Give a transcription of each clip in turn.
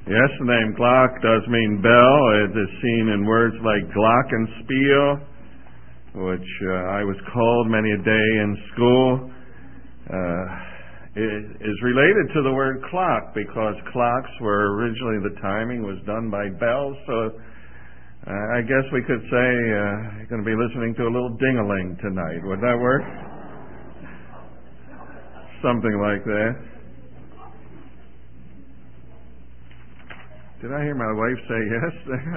Yes, the name Glock does mean bell. It is seen in words like glockenspiel, which I was called many a day in school. It is related to the word clock because clocks were originally, the timing was done by bells. So I guess we could say you're going to be listening to a little ding-a-ling tonight. Would that work? Something like that. Did I hear my wife say yes?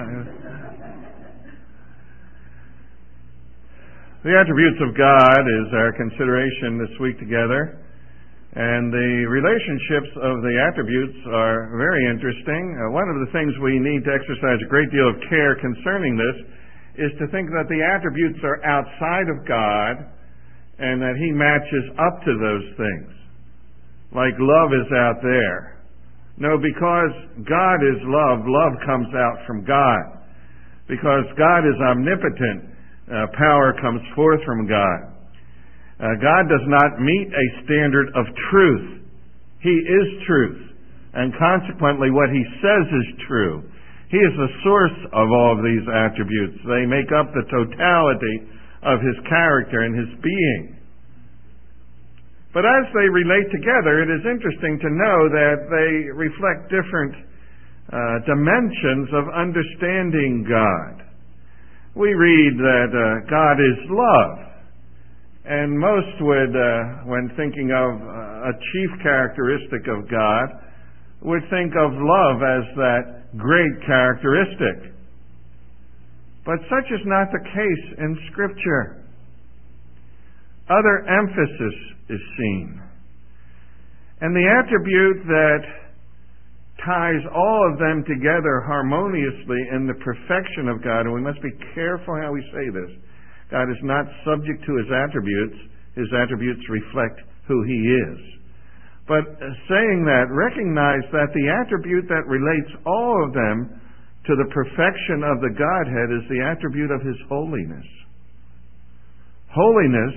The attributes of God is our consideration this week together. And the relationships of the attributes are very interesting. One of the things we need to exercise a great deal of care concerning this is to think that the attributes are outside of God and that He matches up to those things. Like love is out there. No, because God is love, love comes out from God. Because God is omnipotent, power comes forth from God. God does not meet a standard of truth. He is truth. And consequently, what He says is true. He is the source of all of these attributes. They make up the totality of His character and His being. But as they relate together, it is interesting to know that they reflect different dimensions of understanding God. We read that God is love. And most would, when thinking of a chief characteristic of God, would think of love as that great characteristic. But such is not the case in Scripture. Other emphasis is seen. And the attribute that ties all of them together harmoniously in the perfection of God, and we must be careful how we say this. God is not subject to His attributes. His attributes reflect who He is. But saying that, recognize that the attribute that relates all of them to the perfection of the Godhead is the attribute of His holiness. Holiness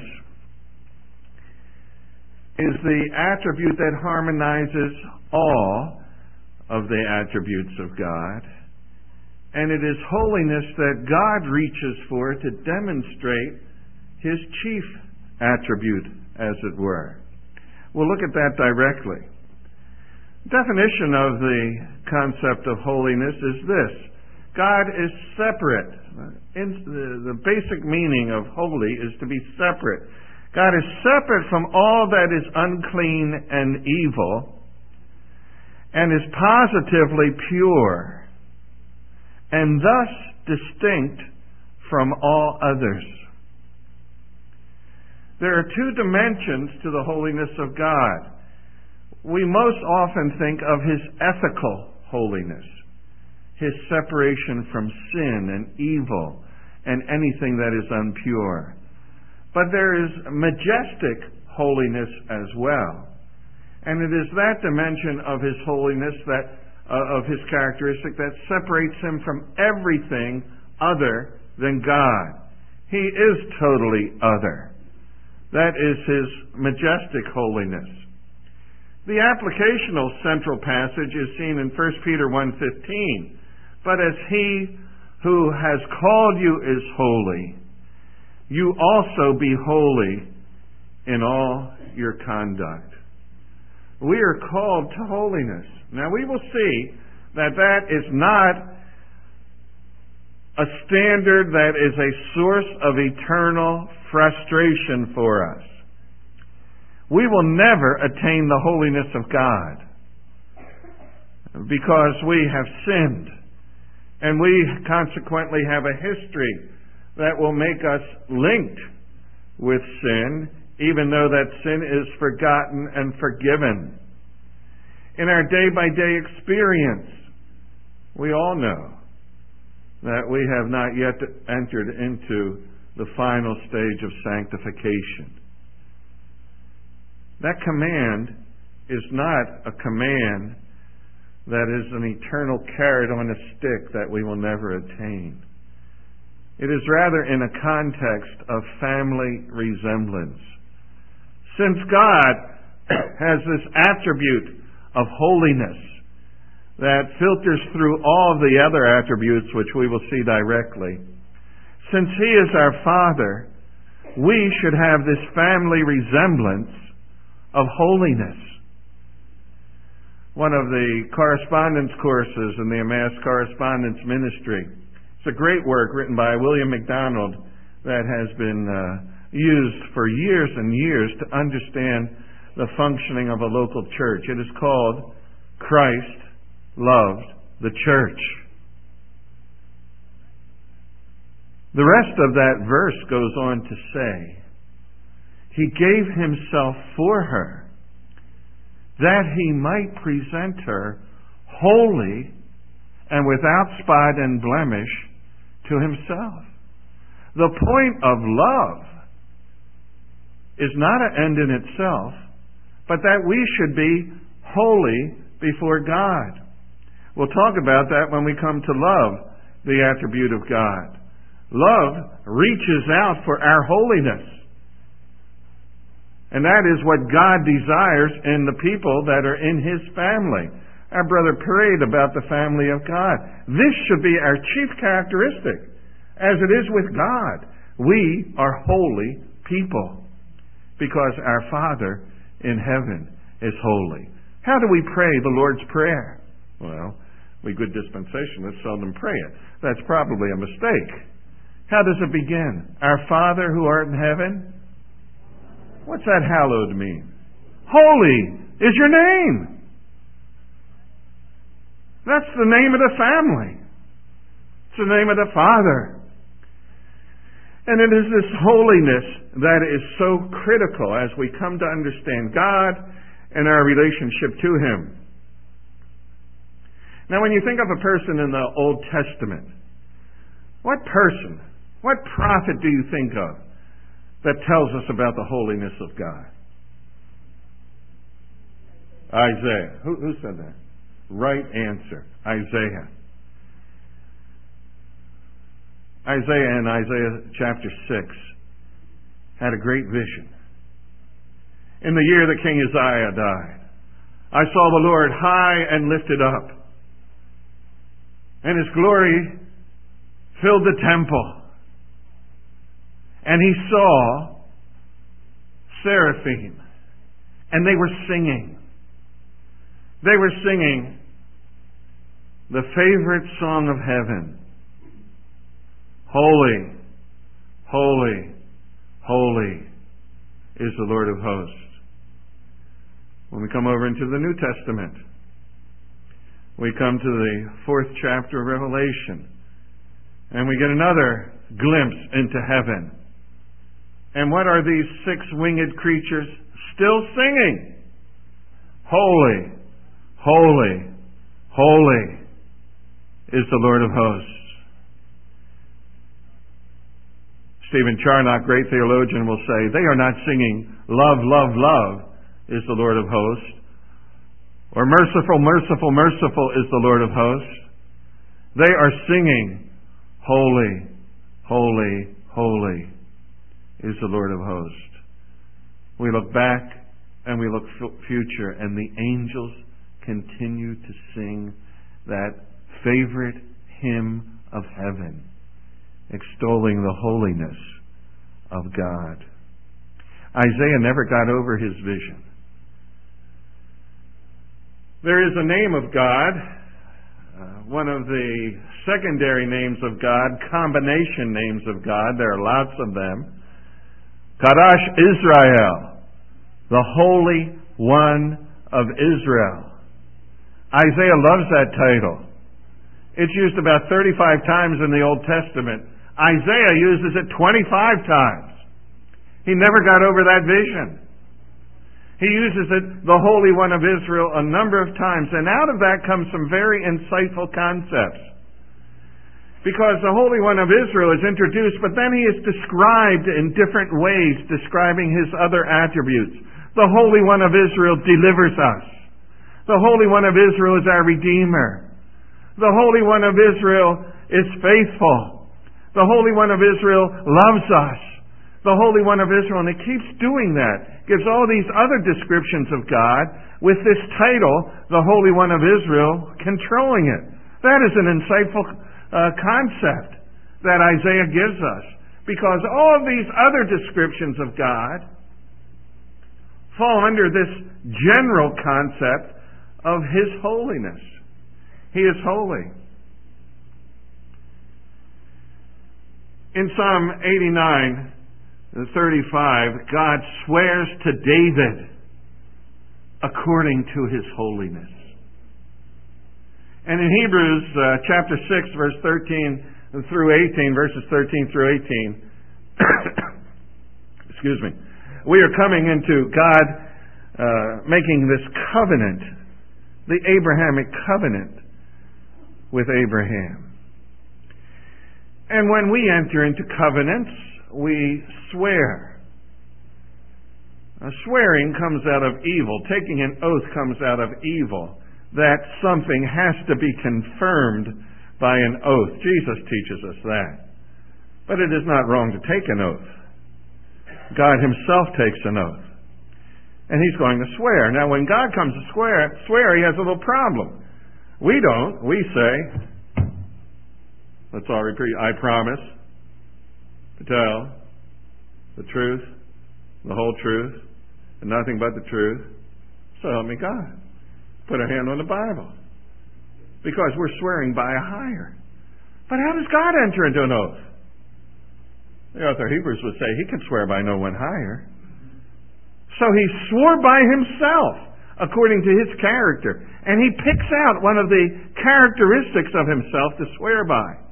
is the attribute that harmonizes all of the attributes of God. And it is holiness that God reaches for to demonstrate His chief attribute, as it were. We'll look at that directly. Definition of the concept of holiness is this. God is separate. The basic meaning of holy is to be separate. God is separate from all that is unclean and evil and is positively pure and thus distinct from all others. There are two dimensions to the holiness of God. We most often think of His ethical holiness, His separation from sin and evil and anything that is impure. But there is majestic holiness as well. And it is that dimension of His holiness, of His characteristic, that separates Him from everything other than God. He is totally other. That is His majestic holiness. The applicational central passage is seen in 1 Peter 1:15. But as He who has called you is holy, you also be holy in all your conduct. We are called to holiness. Now we will see that that is not a standard that is a source of eternal frustration for us. We will never attain the holiness of God because we have sinned, and we consequently have a history that will make us linked with sin, even though that sin is forgotten and forgiven. In our day-by-day experience, we all know that we have not yet entered into the final stage of sanctification. That command is not a command that is an eternal carrot on a stick that we will never attain. It is rather in a context of family resemblance. Since God has this attribute of holiness, that filters through all the other attributes which we will see directly. Since He is our Father, we should have this family resemblance of holiness. One of the correspondence courses in the Emmaus Correspondence Ministry. It's a great work written by William MacDonald that has been used for years and years to understand the functioning of a local church. It is called Christ Loved the Church. The rest of that verse goes on to say, He gave Himself for her, that He might present her holy and without spot and blemish to Himself. The point of love is not an end in itself, but that we should be holy before God. We'll talk about that when we come to love, the attribute of God. Love reaches out for our holiness. And that is what God desires in the people that are in His family. Our brother prayed about the family of God. This should be our chief characteristic, as it is with God. We are holy people because our Father in heaven is holy. How do we pray the Lord's Prayer? Well, we good dispensationalists seldom pray it. That's probably a mistake. How does it begin? Our Father who art in heaven. What's that hallowed mean? Holy is your name. That's the name of the family. It's the name of the Father. And it is this holiness that is so critical as we come to understand God and our relationship to Him. Now, when you think of a person in the Old Testament, what person, what prophet do you think of that tells us about the holiness of God? Isaiah. Who said that? Right answer. Isaiah. Isaiah in Isaiah chapter 6 had a great vision. In the year that King Uzziah died, I saw the Lord high and lifted up, and His glory filled the temple. And He saw seraphim, and they were singing. They were singing the favorite song of heaven. Holy, holy, holy is the Lord of hosts. When we come over into the New Testament, we come to the 4th chapter of Revelation, and we get another glimpse into heaven. And what are these 6 winged creatures still singing? Holy, holy, holy is the Lord of hosts. Stephen Charnock, great theologian, will say, they are not singing, love, love, love is the Lord of hosts, or merciful, merciful, merciful is the Lord of hosts. They are singing, holy, holy, holy is the Lord of hosts. We look back and we look future, and the angels continue to sing that favorite hymn of heaven, extolling the holiness of God. Isaiah never got over his vision. There is a name of God, one of the secondary names of God, combination names of God. There are lots of them. Kadash Israel, the Holy One of Israel. Isaiah loves that title. It's used about 35 times in the Old Testament. Isaiah uses it 25 times. He never got over that vision. He uses it, the Holy One of Israel, a number of times. And out of that comes some very insightful concepts. Because the Holy One of Israel is introduced, but then He is described in different ways, describing His other attributes. The Holy One of Israel delivers us. The Holy One of Israel is our Redeemer. The Holy One of Israel is faithful. The Holy One of Israel loves us. The Holy One of Israel, and it keeps doing that, gives all these other descriptions of God with this title, the Holy One of Israel, controlling it. That is an insightful concept that Isaiah gives us, because all of these other descriptions of God fall under this general concept of His holiness. He is holy. In Psalm 89:35, God swears to David according to His holiness. And in Hebrews chapter 6, verse 13 through 18, verses 13 through 18, excuse me, we are coming into God making this covenant, the Abrahamic covenant with Abraham. And when we enter into covenants, we swear. Swearing comes out of evil. Taking an oath comes out of evil. That something has to be confirmed by an oath. Jesus teaches us that. But it is not wrong to take an oath. God Himself takes an oath. And He's going to swear. Now, when God comes to swear, He has a little problem. We don't. We say, let's all repeat, I promise to tell the truth, the whole truth, and nothing but the truth. So help me God. Put a hand on the Bible. Because we're swearing by a higher. But how does God enter into an oath? The author of Hebrews would say He can swear by no one higher. So He swore by Himself according to His character. And He picks out one of the characteristics of Himself to swear by.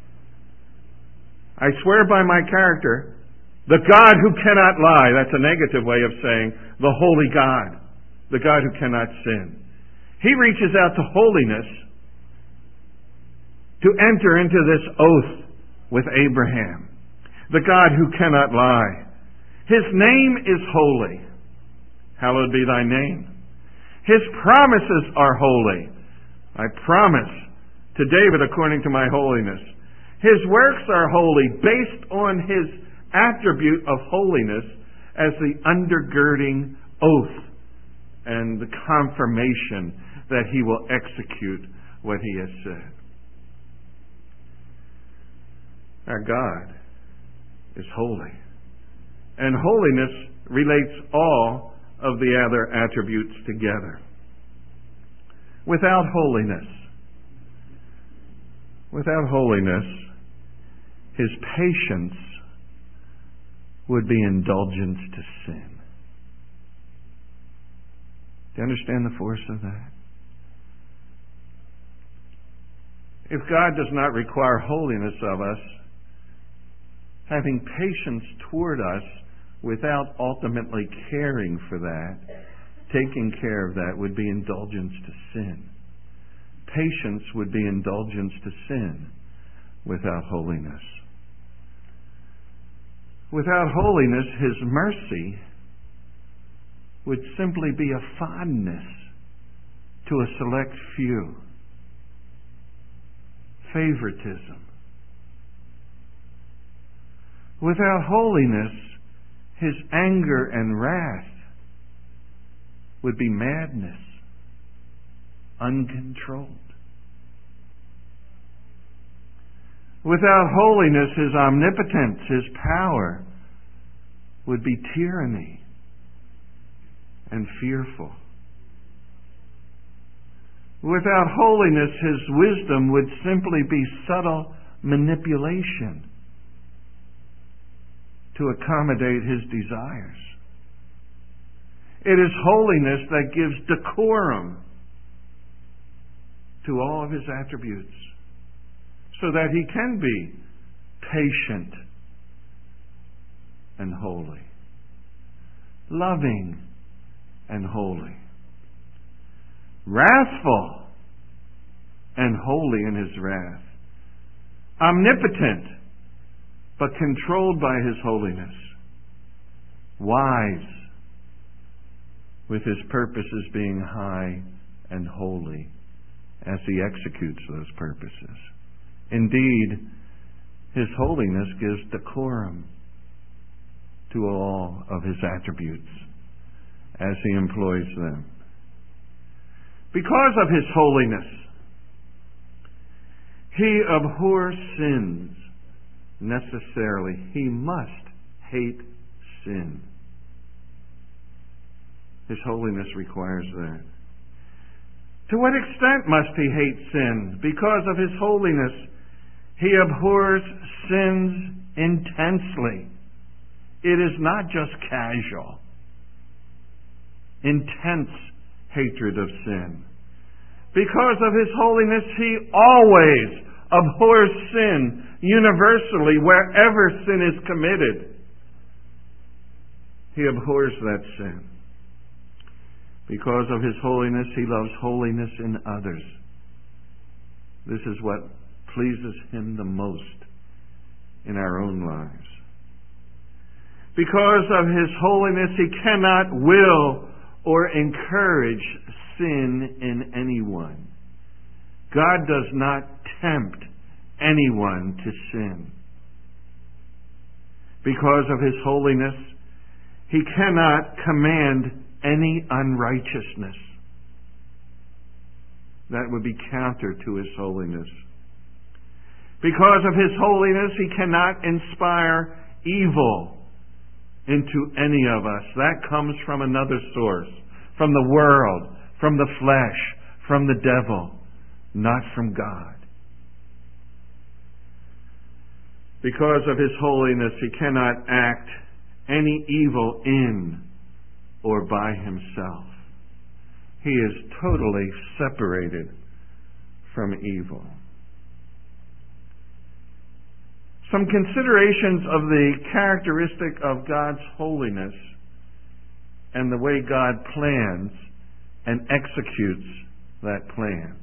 I swear by my character, the God who cannot lie. That's a negative way of saying the holy God, the God who cannot sin. He reaches out to holiness to enter into this oath with Abraham, the God who cannot lie. His name is holy. Hallowed be thy name. His promises are holy. I promise to David according to my holiness. His works are holy, based on His attribute of holiness as the undergirding oath and the confirmation that He will execute what He has said. Our God is holy. And holiness relates all of the other attributes together. Without holiness, His patience would be indulgence to sin. Do you understand the force of that? If God does not require holiness of us, having patience toward us without ultimately caring for that, taking care of that, would be indulgence to sin. Patience would be indulgence to sin without holiness. Without holiness, His mercy would simply be a fondness to a select few. Favoritism. Without holiness, His anger and wrath would be madness, uncontrolled. Without holiness, His omnipotence, His power would be tyranny and fearful. Without holiness, His wisdom would simply be subtle manipulation to accommodate His desires. It is holiness that gives decorum to all of His attributes, so that He can be patient and holy, loving and holy, wrathful and holy in His wrath, omnipotent but controlled by His holiness, wise with His purposes being high and holy as He executes those purposes. Indeed, His holiness gives decorum to all of His attributes as He employs them. Because of His holiness, He abhors sins necessarily. He must hate sin. His holiness requires that. To what extent must he hate sin? Because of his holiness, he abhors sins intensely. It is not just casual. Intense hatred of sin. Because of his holiness, he always abhors sin universally wherever sin is committed. He abhors that sin. Because of his holiness, he loves holiness in others. This is what pleases him the most in our own lives. Because of his holiness, he cannot will or encourage sin in anyone. God does not tempt anyone to sin. Because of his holiness, he cannot command any unrighteousness. That would be counter to his holiness. Because of his holiness, he cannot inspire evil into any of us. That comes from another source, from the world, from the flesh, from the devil, not from God. Because of his holiness, he cannot act any evil in or by himself. He is totally separated from evil. Some considerations of the characteristic of God's holiness and the way God plans and executes that plan.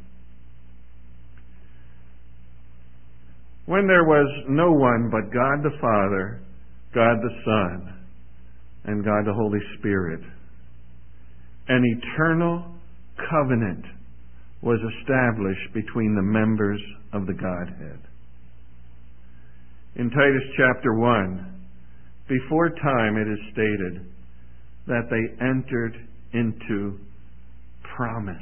When there was no one but God the Father, God the Son, and God the Holy Spirit, an eternal covenant was established between the members of the Godhead. In Titus chapter 1, before time it is stated that they entered into promise,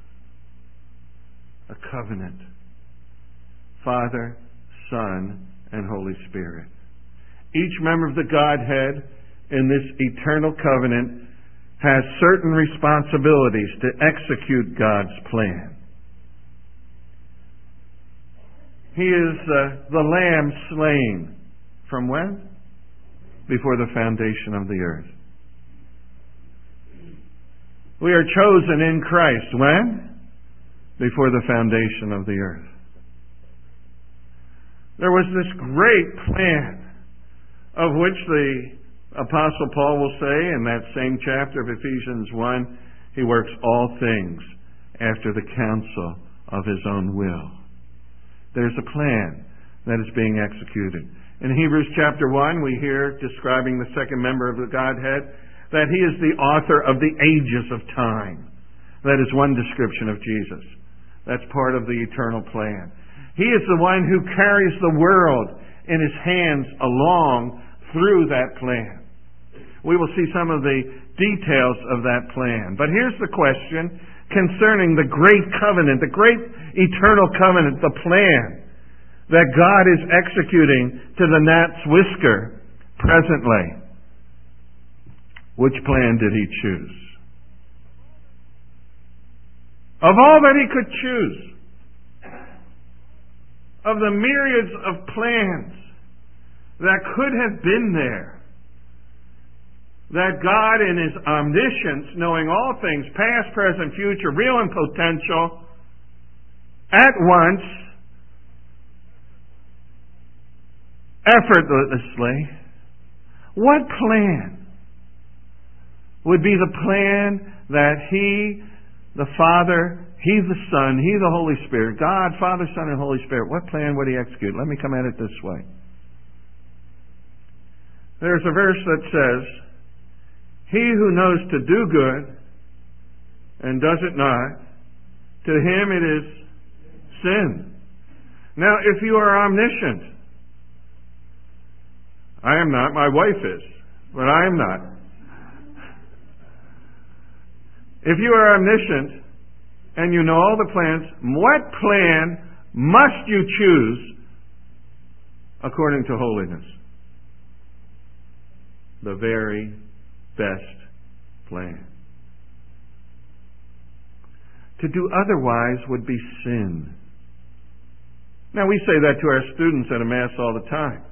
a covenant. Father, Son, and Holy Spirit. Each member of the Godhead in this eternal covenant has certain responsibilities to execute God's plan. He is the Lamb slain. From when? Before the foundation of the earth. We are chosen in Christ. When? Before the foundation of the earth. There was this great plan of which the Apostle Paul will say in that same chapter of Ephesians 1, he works all things after the counsel of his own will. There's a plan that is being executed. In Hebrews chapter 1, we hear describing the second member of the Godhead that he is the author of the ages of time. That is one description of Jesus. That's part of the eternal plan. He is the one who carries the world in his hands along through that plan. We will see some of the details of that plan. But here's the question concerning the great covenant, the great eternal covenant, the plan that God is executing to the gnat's whisker presently. Which plan did he choose? Of all that he could choose, of the myriads of plans that could have been there, that God in his omniscience, knowing all things, past, present, future, real and potential, at once, effortlessly, what plan would be the plan that he, the Father, he the Son, he the Holy Spirit, God, Father, Son, and Holy Spirit, what plan would he execute? Let me come at it this way. There's a verse that says, he who knows to do good and does it not, to him it is sin. Now, if you are omniscient, I am not, my wife is, but I am not. If you are omniscient and you know all the plans, what plan must you choose according to holiness. The very best plan. To do otherwise would be sin. Now, we say that to our students at a Mass all the time.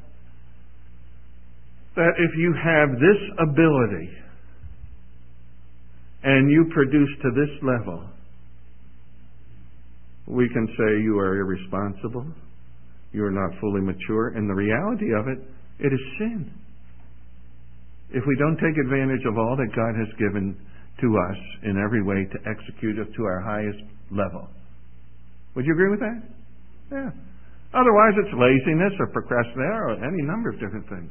That if you have this ability and you produce to this level, we can say you are irresponsible, you are not fully mature, and the reality of it, it is sin. If we don't take advantage of all that God has given to us in every way to execute it to our highest level. Would you agree with that? Yeah. Otherwise, it's laziness or procrastination or any number of different things.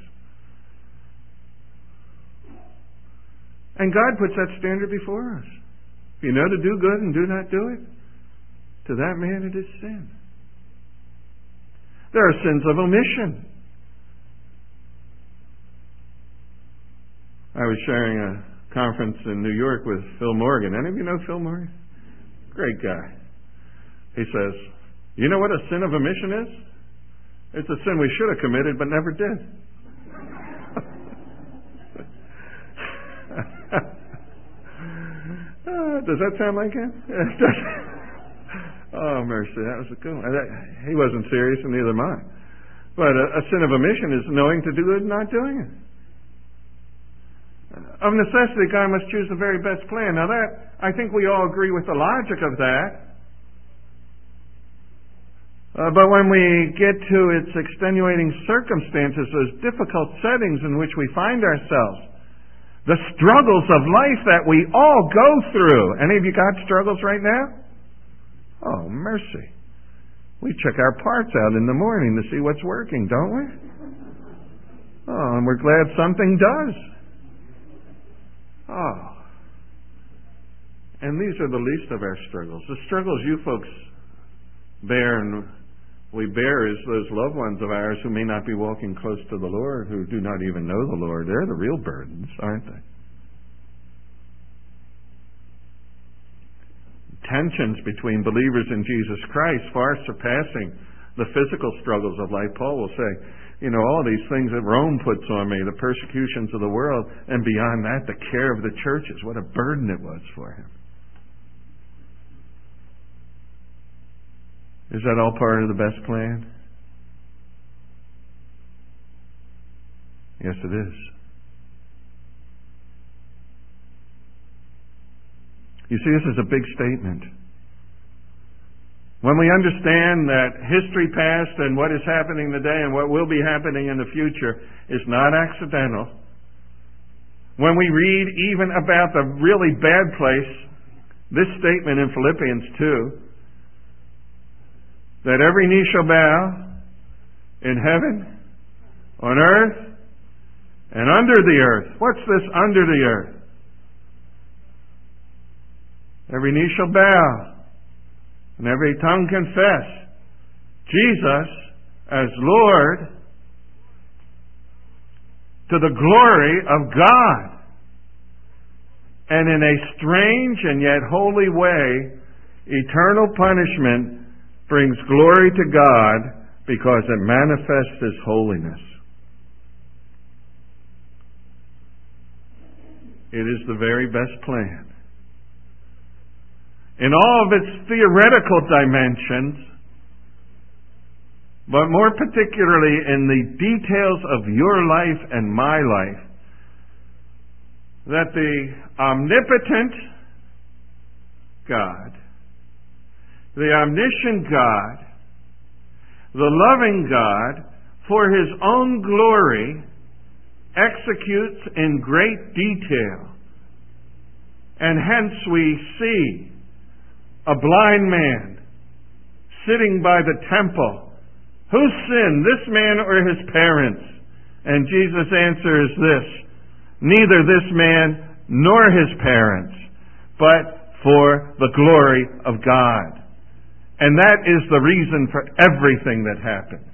And God puts that standard before us. If you know to do good and do not do it, to that man it is sin. There are sins of omission. I was sharing a conference in New York with Phil Morgan. Any of you know Phil Morgan? Great guy. He says, you know what a sin of omission is? It's a sin we should have committed but never did. Does that sound like him? Oh, mercy, that was a good one. He wasn't serious, and neither am I. But a sin of omission is knowing to do it and not doing it. Of necessity, God must choose the very best plan. Now that, I think we all agree with the logic of that. But when we get to its extenuating circumstances, those difficult settings in which we find ourselves, the struggles of life that we all go through. Any of you got struggles right now? Oh, mercy. We check our parts out in the morning to see what's working, don't we? Oh, and we're glad something does. Oh. And these are the least of our struggles. The struggles you folks bear and we bear is those loved ones of ours who may not be walking close to the Lord, who do not even know the Lord. They're the real burdens, aren't they? Tensions between believers in Jesus Christ far surpassing the physical struggles of life. Paul will say, you know, all these things that Rome puts on me, the persecutions of the world, and beyond that, the care of the churches. What a burden it was for him. Is that all part of the best plan? Yes, it is. You see, this is a big statement. When we understand that history past and what is happening today and what will be happening in the future is not accidental, when we read even about the really bad place, this statement in Philippians 2, that every knee shall bow in heaven, on earth, and under the earth. What's this under the earth? Every knee shall bow, and every tongue confess Jesus as Lord, to the glory of God. And in a strange and yet holy way, eternal punishment brings glory to God because it manifests His holiness. It is the very best plan. In all of its theoretical dimensions, but more particularly in the details of your life and my life, that the omnipotent God, the omniscient God, the loving God, for His own glory, executes in great detail. And hence we see a blind man sitting by the temple. Who sinned, this man or his parents? And Jesus' answer is this: neither this man nor his parents, but for the glory of God. And that is the reason for everything that happens.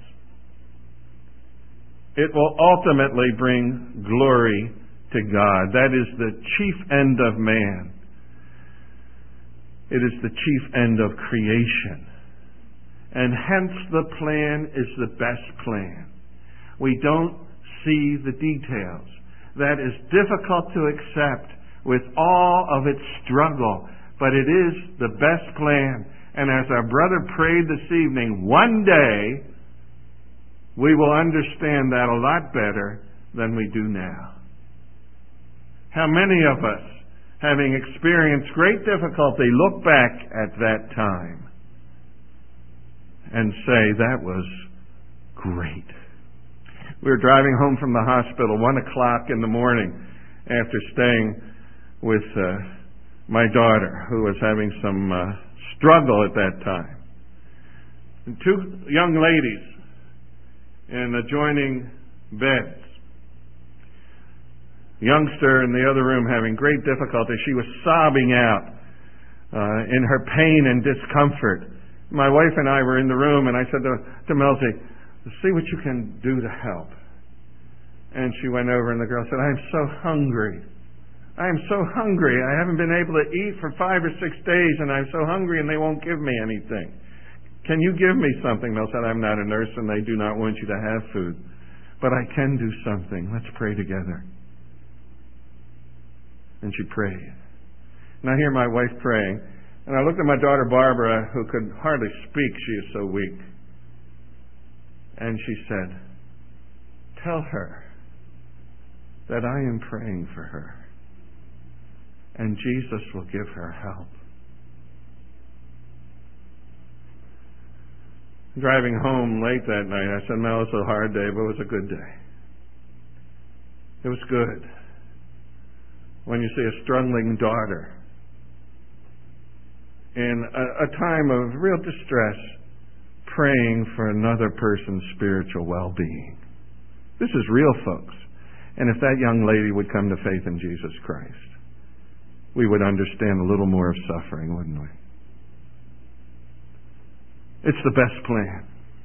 It will ultimately bring glory to God. That is the chief end of man. It is the chief end of creation. And hence the plan is the best plan. We don't see the details. That is difficult to accept with all of its struggle, but it is the best plan. And as our brother prayed this evening, one day we will understand that a lot better than we do now. How many of us, having experienced great difficulty, look back at that time and say, that was great. We were driving home from the hospital 1 o'clock in the morning after staying with my daughter, who was having some struggle at that time. And 2 young ladies in adjoining beds. Youngster in the other room having great difficulty. She was sobbing out in her pain and discomfort. My wife and I were in the room, and I said to Melsie, see what you can do to help. And she went over, and the girl said, I'm so hungry. I'm so hungry. I haven't been able to eat for 5 or 6 days, and I'm so hungry, and they won't give me anything. Can you give me something? Mel said, I'm not a nurse, and they do not want you to have food. But I can do something. Let's pray together. And she prayed. And I hear my wife praying. And I looked at my daughter Barbara, who could hardly speak. She is so weak. And she said, tell her that I am praying for her. And Jesus will give her help. Driving home late that night, I said, Mel, it was a hard day, but it was a good day. It was good. When you see a struggling daughter in a time of real distress, praying for another person's spiritual well-being. This is real, folks. And if that young lady would come to faith in Jesus Christ, we would understand a little more of suffering, wouldn't we? It's the best plan.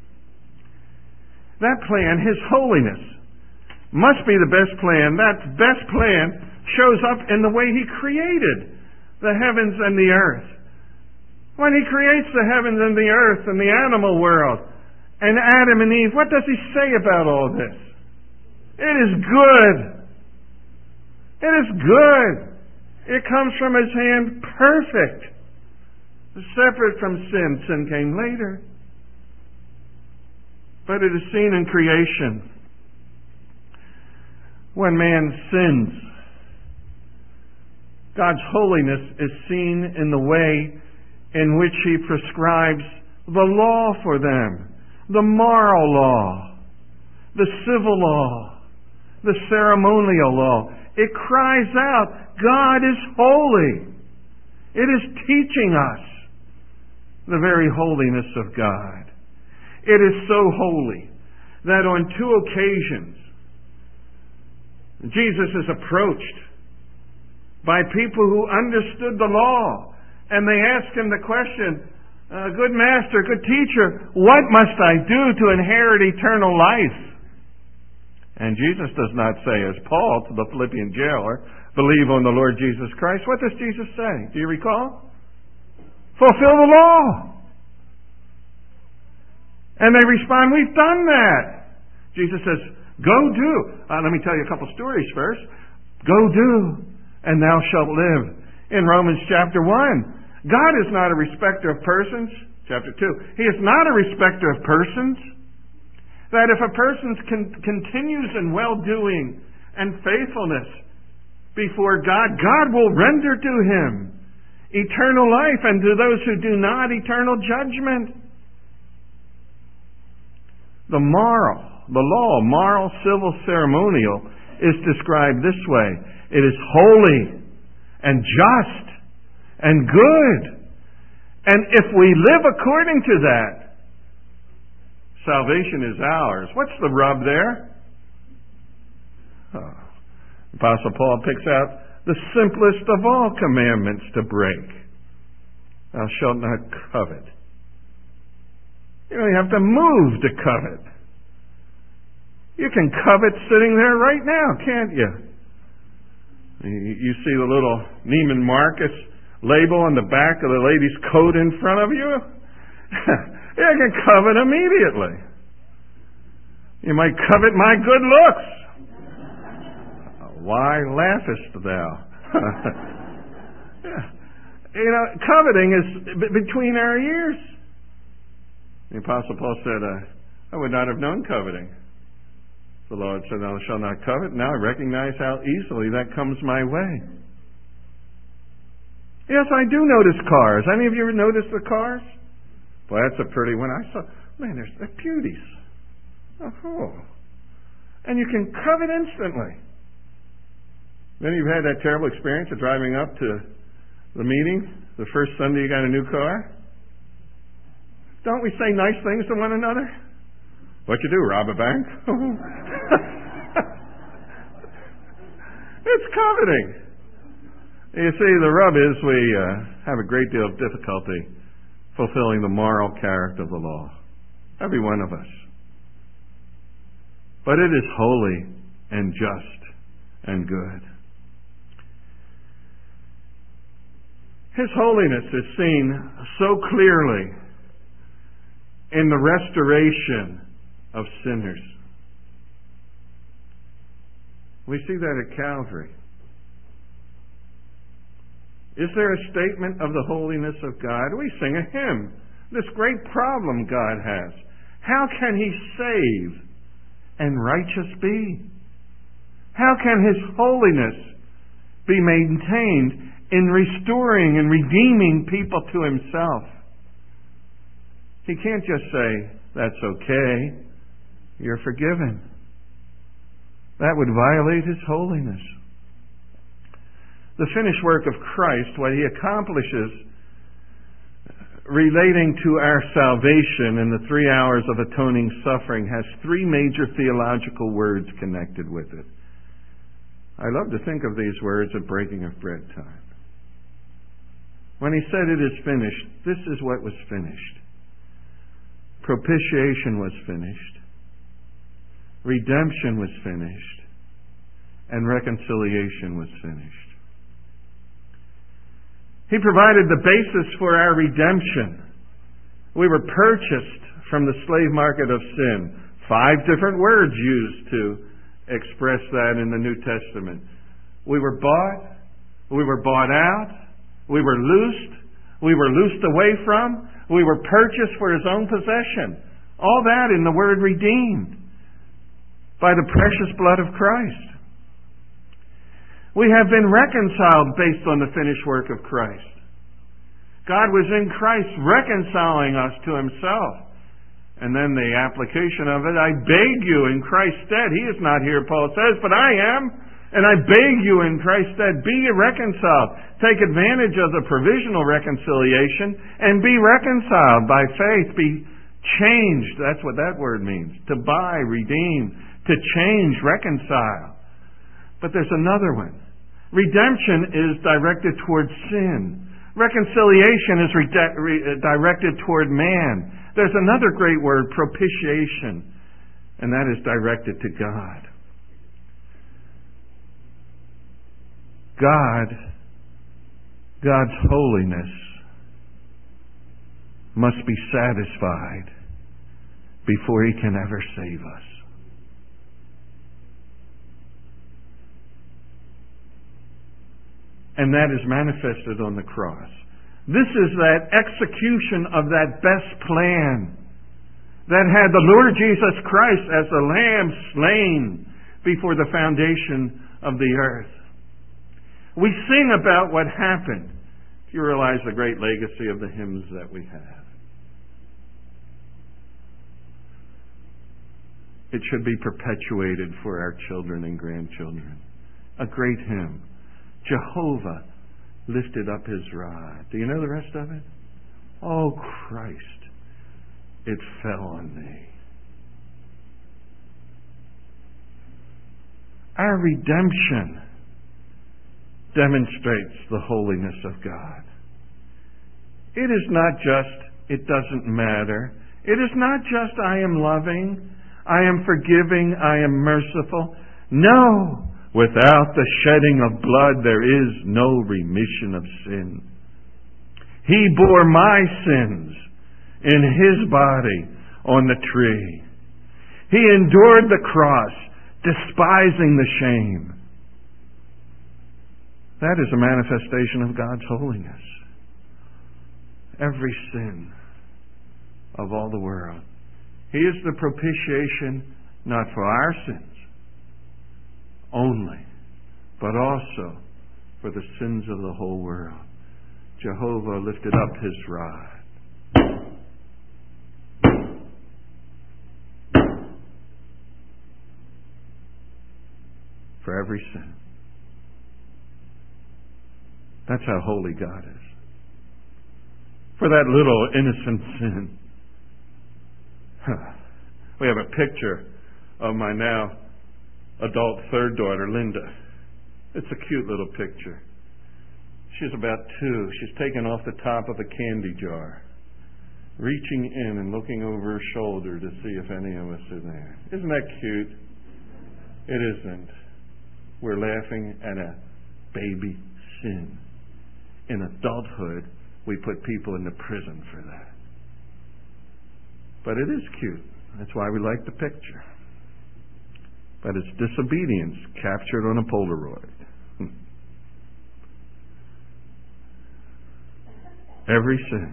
That plan, His holiness, must be the best plan. That best plan shows up in the way He created the heavens and the earth. When He creates the heavens and the earth and the animal world and Adam and Eve, what does He say about all this? It is good. It is good. It comes from His hand perfect. Separate from sin. Sin came later. But it is seen in creation. When man sins, God's holiness is seen in the way in which He prescribes the law for them. The moral law. The civil law. The ceremonial law. It cries out, God is holy. It is teaching us the very holiness of God. It is so holy that on 2 occasions Jesus is approached by people who understood the law, and they ask Him the question, good master, good teacher, what must I do to inherit eternal life? And Jesus does not say, as Paul to the Philippian jailer, believe on the Lord Jesus Christ. What does Jesus say? Do you recall? Fulfill the law. And they respond, we've done that. Jesus says, go do. Let me tell you a couple stories first. Go do, and thou shalt live. In Romans chapter 1, God is not a respecter of persons. Chapter 2, He is not a respecter of persons. That if a person continues in well-doing and faithfulness before God, God will render to him eternal life, and to those who do not, eternal judgment. The law, moral, civil, ceremonial, is described this way. It is holy and just and good. And if we live according to that, salvation is ours. What's the rub there? Apostle Paul picks out the simplest of all commandments to break. Thou shalt not covet. You don't have to move to covet. You can covet sitting there right now, can't you? You see the little Neiman Marcus label on the back of the lady's coat in front of you? You can covet immediately. You might covet my good looks. Why laughest thou? Yeah. Coveting is between our ears. The Apostle Paul said, I would not have known coveting. The Lord said, thou shalt not covet. Now I recognize how easily that comes my way. Yes, I do notice cars. Any of you ever noticed the cars? Boy, that's a pretty one. I saw, man, they're beauties. Oh. And you can covet instantly. Then you've had that terrible experience of driving up to the meeting the first Sunday you got a new car. Don't we say nice things to one another? What you do, rob a bank? It's coveting. You see, the rub is we have a great deal of difficulty fulfilling the moral character of the law. Every one of us. But it is holy and just and good. His holiness is seen so clearly in the restoration of sinners. We see that at Calvary. Is there a statement of the holiness of God? We sing a hymn. This great problem God has. How can He save and righteous be? How can His holiness be maintained in restoring and redeeming people to Himself? He can't just say, that's okay, you're forgiven. That would violate His holiness. The finished work of Christ, what He accomplishes relating to our salvation in the 3 hours of atoning suffering, has 3 major theological words connected with it. I love to think of these words at breaking of bread time. When He said it is finished, this is what was finished. Propitiation was finished. Redemption was finished. And reconciliation was finished. He provided the basis for our redemption. We were purchased from the slave market of sin. 5 different words used to express that in the New Testament. We were bought. We were bought out. We were loosed. We were loosed away from. We were purchased for His own possession. All that in the word redeemed by the precious blood of Christ. We have been reconciled based on the finished work of Christ. God was in Christ reconciling us to Himself. And then the application of it, I beg you in Christ's stead. He is not here, Paul says, but I am. And I beg you in Christ's stead, be reconciled. Take advantage of the provisional reconciliation and be reconciled by faith. Be changed. That's what that word means. To buy, redeem, to change, reconcile. But there's another one. Redemption is directed toward sin. Reconciliation is directed toward man. There's another great word, propitiation, and that is directed to God. God's holiness must be satisfied before He can ever save us. And that is manifested on the cross. This is that execution of that best plan that had the Lord Jesus Christ as the Lamb slain before the foundation of the earth. We sing about what happened. If you realize the great legacy of the hymns that we have. It should be perpetuated for our children and grandchildren. A great hymn. Jehovah lifted up His rod. Do you know the rest of it? Oh, Christ, it fell on me. Our redemption demonstrates the holiness of God. It is not just, it doesn't matter. It is not just, I am loving, I am forgiving, I am merciful. No! Without the shedding of blood, there is no remission of sin. He bore my sins in His body on the tree. He endured the cross, despising the shame. That is a manifestation of God's holiness. Every sin of all the world. He is the propitiation not for our sins only, but also for the sins of the whole world. Jehovah lifted up His rod. For every sin. That's how holy God is. For that little innocent sin. We have a picture of my now adult third daughter, Linda. It's a cute little picture. She's about 2. She's taken off the top of a candy jar, reaching in and looking over her shoulder to see if any of us are there. Isn't that cute? It isn't. We're laughing at a baby sin. In adulthood, we put people into prison for that. But it is cute. That's why we like the picture. But it's disobedience captured on a Polaroid. Every sin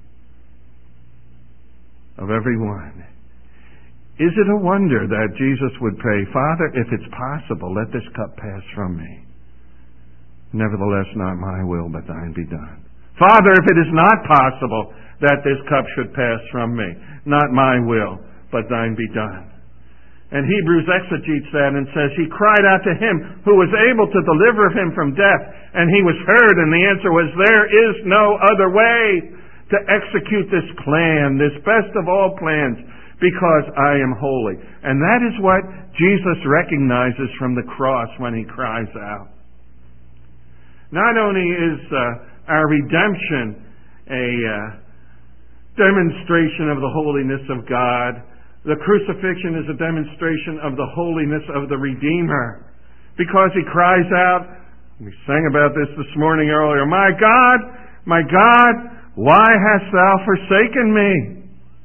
of every one. Is it a wonder that Jesus would pray, Father, if it's possible, let this cup pass from me. Nevertheless, not my will, but thine be done. Father, if it is not possible that this cup should pass from me, not my will, but thine be done. And Hebrews exegetes that and says, He cried out to Him who was able to deliver Him from death, and He was heard, and the answer was, there is no other way to execute this plan, this best of all plans, because I am holy. And that is what Jesus recognizes from the cross when He cries out. Not only is our redemption a demonstration of the holiness of God, the crucifixion is a demonstration of the holiness of the Redeemer. Because He cries out, we sang about this morning earlier, my God, why hast thou forsaken me?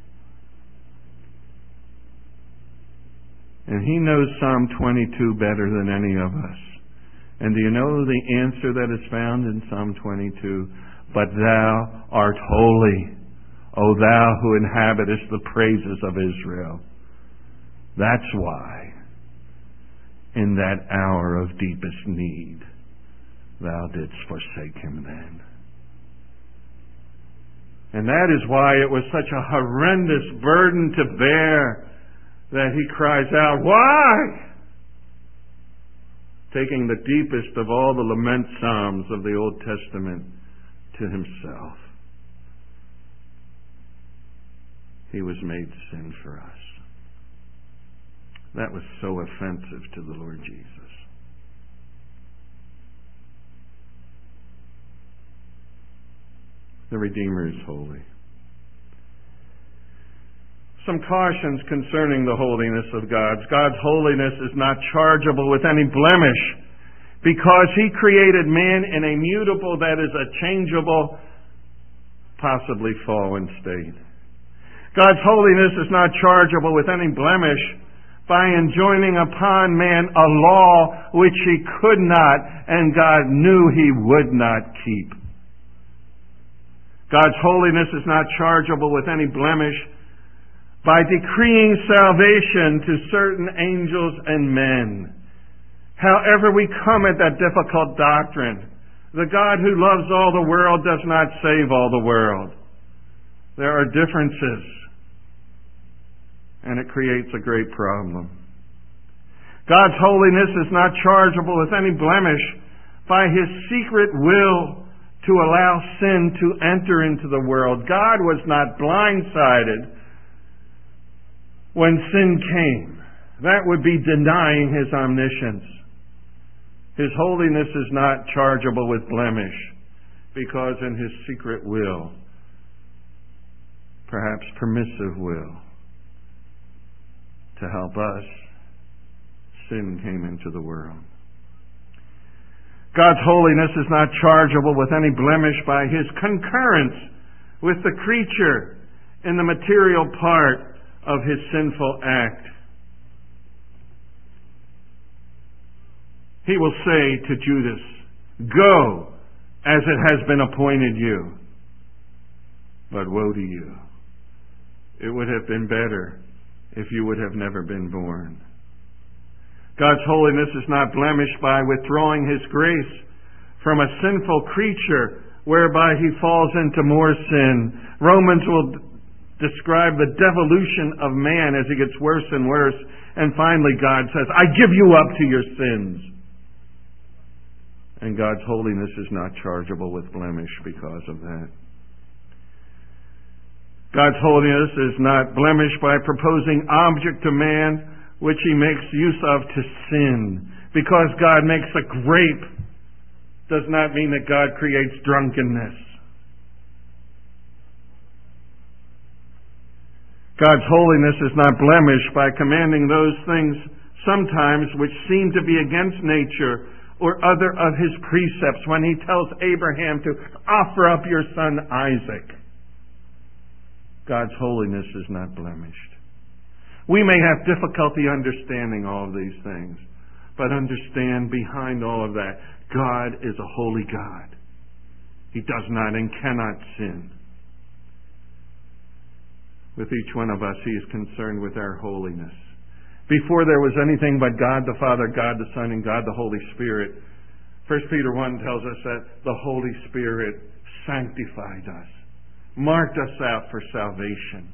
And He knows Psalm 22 better than any of us. And do you know the answer that is found in Psalm 22? But thou art holy, O thou who inhabitest the praises of Israel. That's why, in that hour of deepest need, thou didst forsake Him then. And that is why it was such a horrendous burden to bear that He cries out, why? Taking the deepest of all the lament psalms of the Old Testament to Himself. He was made sin for us. That was so offensive to the Lord Jesus. The Redeemer is holy. Some cautions concerning the holiness of God. God's holiness is not chargeable with any blemish because He created man in a mutable, that is, a changeable, possibly fallen state. God's holiness is not chargeable with any blemish by enjoining upon man a law which He could not and God knew He would not keep. God's holiness is not chargeable with any blemish by decreeing salvation to certain angels and men. However we come at that difficult doctrine, the God who loves all the world does not save all the world. There are differences, and it creates a great problem. God's holiness is not chargeable with any blemish by His secret will to allow sin to enter into the world. God was not blindsided when sin came. That would be denying His omniscience. His holiness is not chargeable with blemish because in His secret will, perhaps permissive will, to help us, sin came into the world. God's holiness is not chargeable with any blemish by His concurrence with the creature in the material part of his sinful act. He will say to Judas, "Go, as it has been appointed you." But woe to you. It would have been better if you would have never been born. God's holiness is not blemished by withdrawing his grace from a sinful creature whereby he falls into more sin. Romans will describe the devolution of man as he gets worse and worse. And finally God says, "I give you up to your sins." And God's holiness is not chargeable with blemish because of that. God's holiness is not blemished by proposing object to man which he makes use of to sin. Because God makes a grape does not mean that God creates drunkenness. God's holiness is not blemished by commanding those things sometimes which seem to be against nature or other of his precepts when he tells Abraham to offer up your son Isaac. God's holiness is not blemished. We may have difficulty understanding all of these things, but understand behind all of that, God is a holy God. He does not and cannot sin. With each one of us, he is concerned with our holiness. Before there was anything but God the Father, God the Son, and God the Holy Spirit, 1 Peter 1 tells us that the Holy Spirit sanctified us, marked us out for salvation.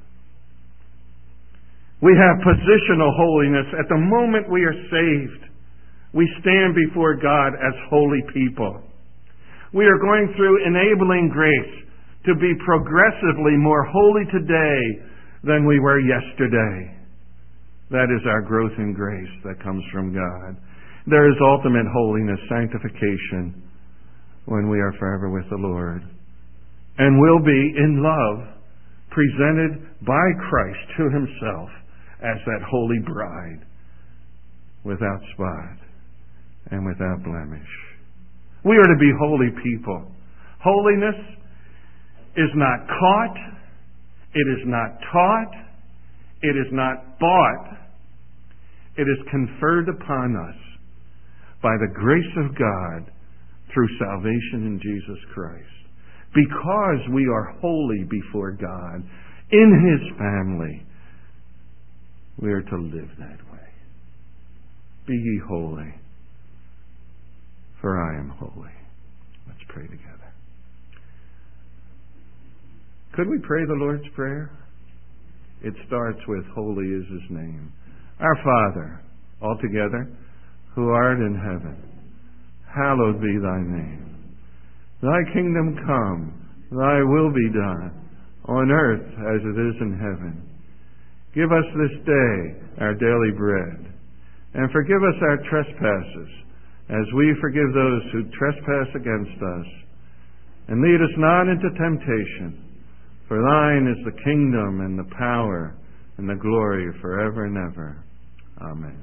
We have positional holiness. At the moment we are saved, we stand before God as holy people. We are going through enabling grace to be progressively more holy today than we were yesterday. That is our growth in grace that comes from God. There is ultimate holiness, sanctification, when we are forever with the Lord. And will be, in love, presented by Christ to himself as that holy bride, without spot and without blemish. We are to be holy people. Holiness is not caught, it is not taught, it is not bought. It is conferred upon us by the grace of God through salvation in Jesus Christ. Because we are holy before God, in his family, we are to live that way. Be ye holy, for I am holy. Let's pray together. Could we pray the Lord's Prayer? It starts with, holy is his name. Our Father, all together, who art in heaven, hallowed be thy name. Thy kingdom come, thy will be done, on earth as it is in heaven. Give us this day our daily bread, and forgive us our trespasses, as we forgive those who trespass against us. And lead us not into temptation, for thine is the kingdom and the power and the glory forever and ever. Amen.